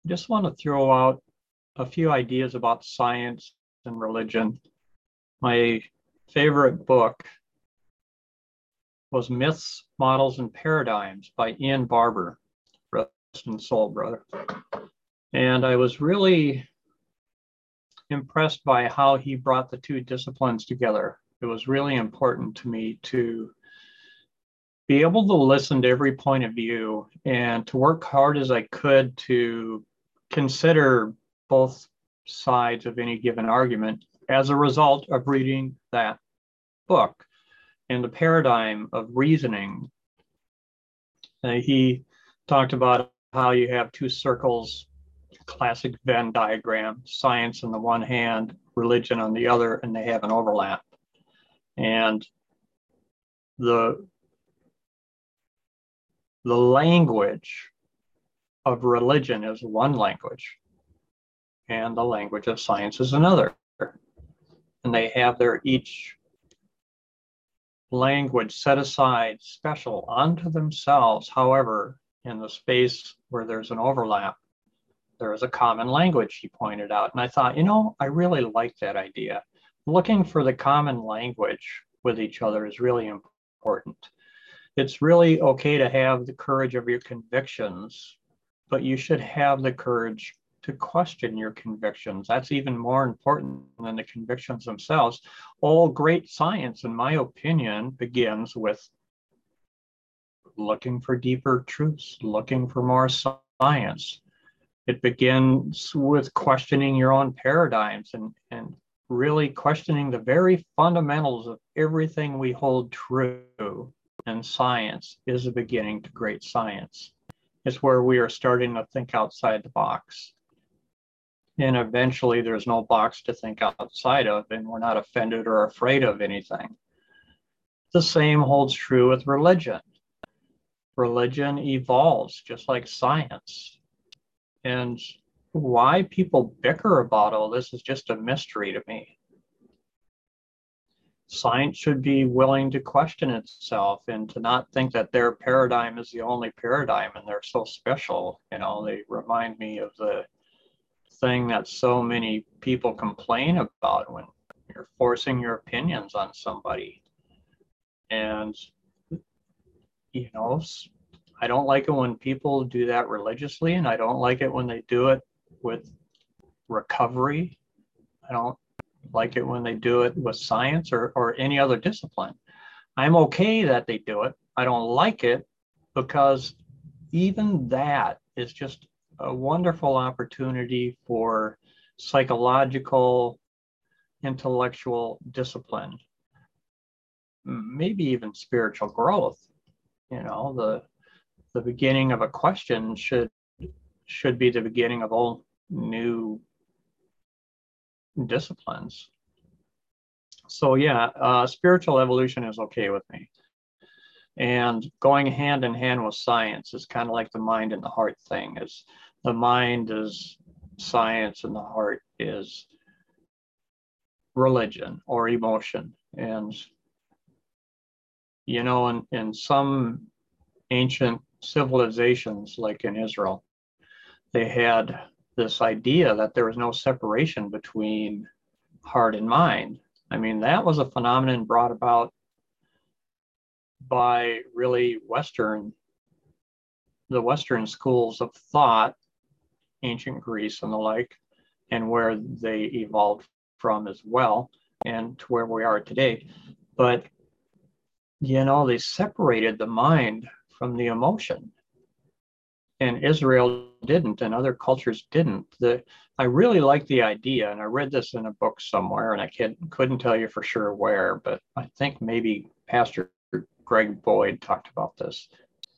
just want to throw out a few ideas about science and religion. My favorite book was Myths, Models, and Paradigms by Ian Barber, rest in soul, brother. And I was really impressed by how he brought the two disciplines together. It was really important to me to be able to listen to every point of view and to work hard as I could to consider both sides of any given argument as a result of reading that book and the paradigm of reasoning. He talked about how you have two circles, classic Venn diagram, science on the one hand, religion on the other, and they have an overlap. And the language of religion is one language, and the language of science is another. And they have their each language set aside special unto themselves. However, in the space where there's an overlap, there is a common language, he pointed out. And I thought, I really like that idea. Looking for the common language with each other is really important. It's really okay to have the courage of your convictions, but you should have the courage to question your convictions. That's even more important than the convictions themselves. All great science, in my opinion, begins with looking for deeper truths, looking for more science. It begins with questioning your own paradigms and really questioning the very fundamentals of everything we hold true. And science is the beginning to great science. It's where we are starting to think outside the box. And eventually there's no box to think outside of, and we're not offended or afraid of anything. The same holds true with religion. Religion evolves just like science. And why people bicker about all this is just a mystery to me. Science should be willing to question itself and to not think that their paradigm is the only paradigm and they're so special. They remind me of the thing that so many people complain about when you're forcing your opinions on somebody. And, I don't like it when people do that religiously, and I don't like it when they do it with recovery. I don't like it when they do it with science or any other discipline. I'm okay that they do it. I don't like it because even that is just a wonderful opportunity for psychological, intellectual discipline, maybe even spiritual growth. The beginning of a question should be the beginning of all new disciplines. So yeah, spiritual evolution is okay with me. And going hand in hand with science is kind of like the mind and the heart thing. Is the mind is science and the heart is religion or emotion. And in some ancient civilizations, like in Israel, they had this idea that there was no separation between heart and mind. I mean, that was a phenomenon brought about by really the Western schools of thought, ancient Greece and the like, and where they evolved from as well, and to where we are today. But, they separated the mind from the emotion. And Israel didn't, and other cultures didn't. I really like the idea, and I read this in a book somewhere, and I couldn't tell you for sure where, but I think maybe Pastor Greg Boyd talked about this.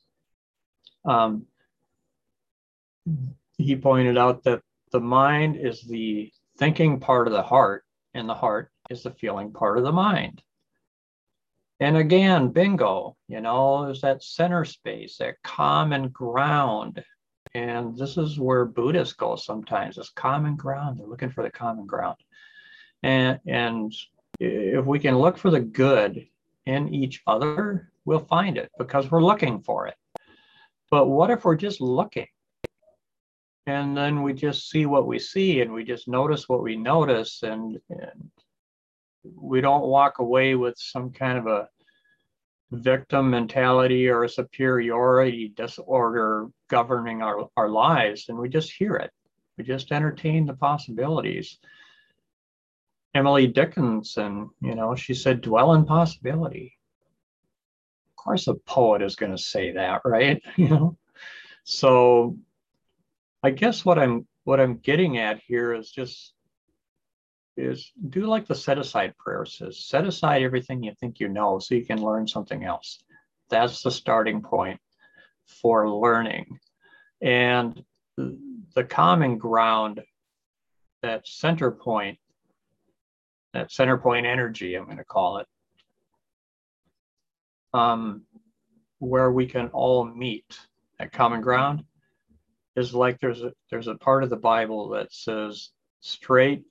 He pointed out that the mind is the thinking part of the heart, and the heart is the feeling part of the mind. And again, bingo, there's that center space, that common ground. And this is where Buddhists go sometimes, this common ground. They're looking for the common ground. And if we can look for the good in each other, we'll find it because we're looking for it. But what if we're just looking? And then we just see what we see, and we just notice what we notice, and we don't walk away with some kind of a victim mentality or a superiority disorder governing our lives, and we just hear it. We just entertain the possibilities. Emily Dickinson, she said, dwell in possibility. Of course, a poet is going to say that, right? So I guess what I'm getting at here is do like the set aside prayer says. Set aside everything you think you know so you can learn something else. That's the starting point for learning. And the common ground, that center point energy, I'm going to call it, where we can all meet at common ground, is like there's a part of the Bible that says straight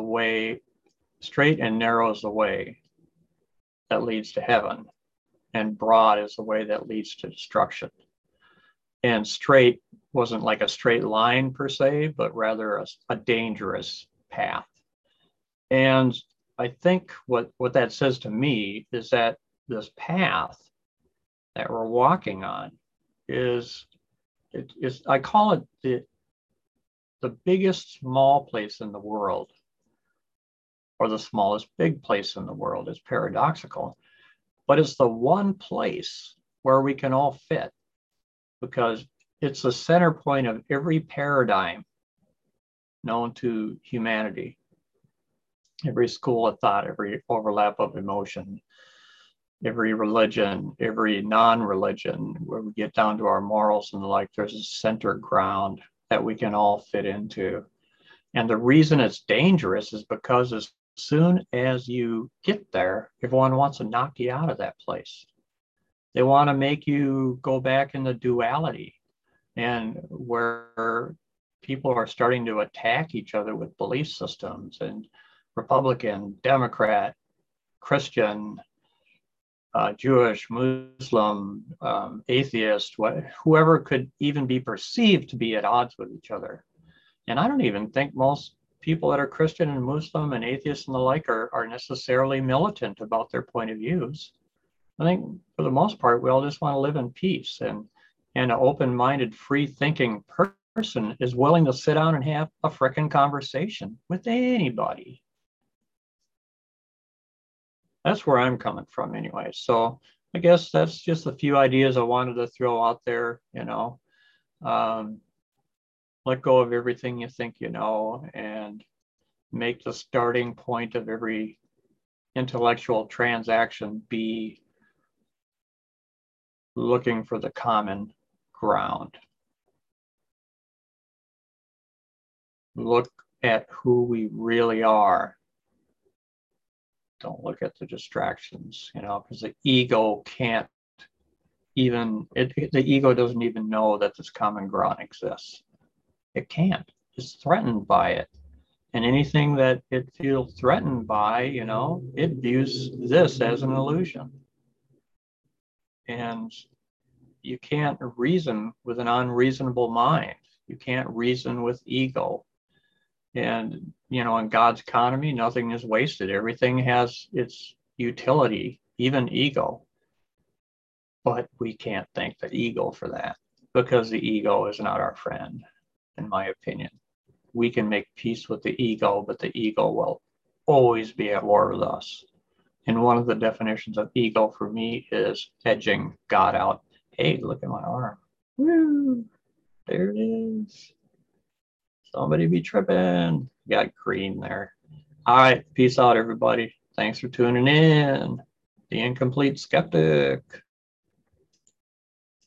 and narrow is the way that leads to heaven, and broad is the way that leads to destruction. And straight wasn't like a straight line per se, but rather a dangerous path. And I think what that says to me is that this path that we're walking on is I call it the biggest small place in the world, or the smallest big place in the world. Is paradoxical, but it's the one place where we can all fit, because it's the center point of every paradigm known to humanity, every school of thought, every overlap of emotion, every religion, every non-religion, where we get down to our morals and the like. There's a center ground that we can all fit into. And the reason it's dangerous is because as soon as you get there, everyone wants to knock you out of that place. They want to make you go back in the duality, and where people are starting to attack each other with belief systems, and Republican, Democrat, Christian, Jewish, Muslim, atheist, whoever could even be perceived to be at odds with each other. And I don't even think most people that are Christian and Muslim and atheists and the like are necessarily militant about their point of views. I think for the most part, we all just want to live in peace, and an open-minded, free-thinking person is willing to sit down and have a frickin' conversation with anybody. That's where I'm coming from anyway. So I guess that's just a few ideas I wanted to throw out there. Let go of everything you think you know, and make the starting point of every intellectual transaction be looking for the common ground. Look at who we really are. Don't look at the distractions, because the ego can't even, the ego doesn't even know that this common ground exists. It can't. It's threatened by it. And anything that it feels threatened by, it views this as an illusion. And you can't reason with an unreasonable mind. You can't reason with ego. And, in God's economy, nothing is wasted. Everything has its utility, even ego. But we can't thank the ego for that, because the ego is not our friend, in my opinion. We can make peace with the ego, but the ego will always be at war with us. And one of the definitions of ego for me is edging God out. Hey, look at my arm. Woo! There it is. Somebody be tripping. Got green there. All right. Peace out, everybody. Thanks for tuning in. The Incomplete Skeptic.